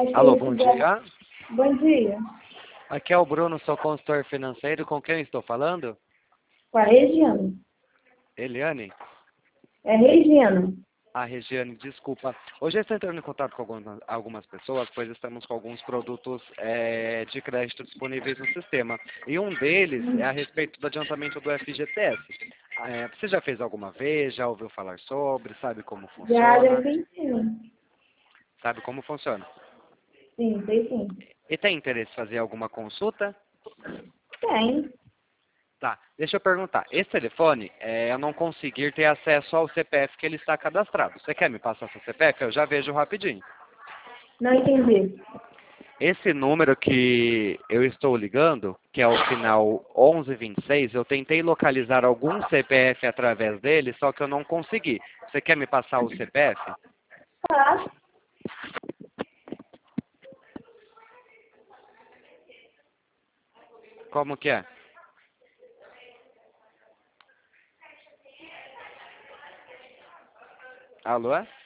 Alô, bom dia. Bom dia. Aqui é o Bruno, sou consultor financeiro. Com quem estou falando? Com a Regiane. Eliane? É Regiane. Ah, Regiane, desculpa. Hoje eu estou entrando em contato com algumas pessoas, pois estamos com alguns produtos de crédito disponíveis no sistema. E um deles é a respeito do adiantamento do FGTS. Você já fez alguma vez? Já ouviu falar sobre? Sabe como Já funciona? fiz sim. Sabe como funciona? Sim, sei sim. E tem interesse em fazer alguma consulta? Tem. Tá, deixa eu perguntar. Esse telefone, eu não conseguir ter acesso ao CPF que ele está cadastrado. Você quer me passar seu CPF? Eu já vejo rapidinho. Não entendi. Esse número que eu estou ligando, que é o final 1126, eu tentei localizar algum CPF através dele, só que eu não consegui. Você quer me passar o CPF? Claro. Como que é? Alô?